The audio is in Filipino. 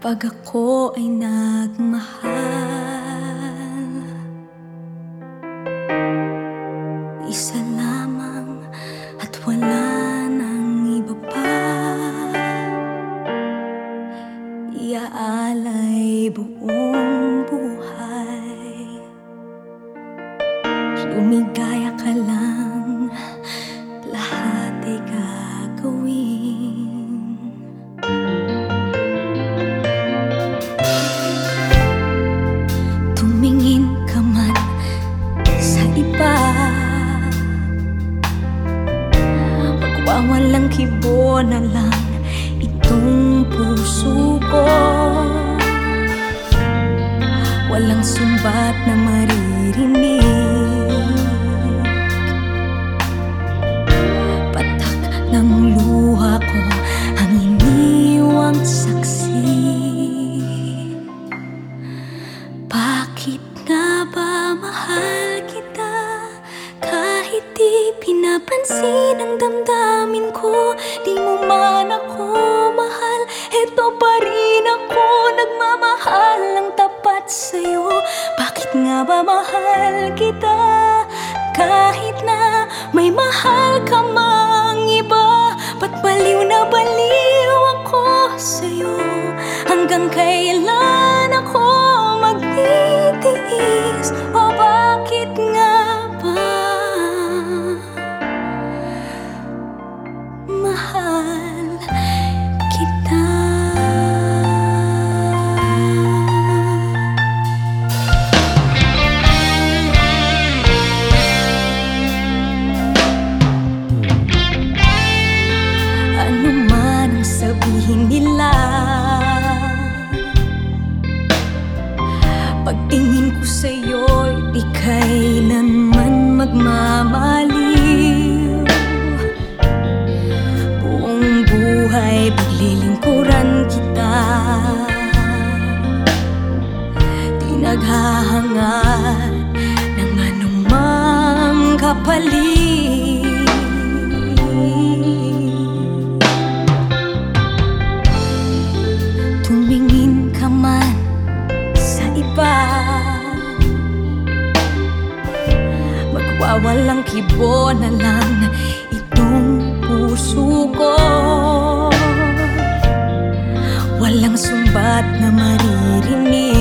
Kapag ako ay nagmahal, isa lamang at wala nang iba pa. Iaalay buong buhay, lumigaya ka lang, lahat ay gagawin. Tumingin ka man sa iba, magwawalang kibo na lang itong puso ko. Walang sumbat na maririnig, patak ng luha ko ang iniwang saksi. Bakit nga ba mahal kita kahit di pinapansin ang damdamin ko? Di mo man ako mahal, eto pa rin ako nagmamahal ng tapat sa'yo. Bakit nga ba mahal kita kahit na may mahal ka mang iba? Ba't baliw na baliw ako sa'yo? Hanggang kailan ako magtitiis? O bakit nga ba mahal kita? Ano man ang sabihin nila, pagtingin ko sa'yo'y di kailanman magmamaliw. Buong buhay paglilingkuran kita, di naghahangad ng anumang kapalit. Tumingin ka man sa iba, magwawalang kibo na lang itong puso ko. Walang sumbat na maririnig,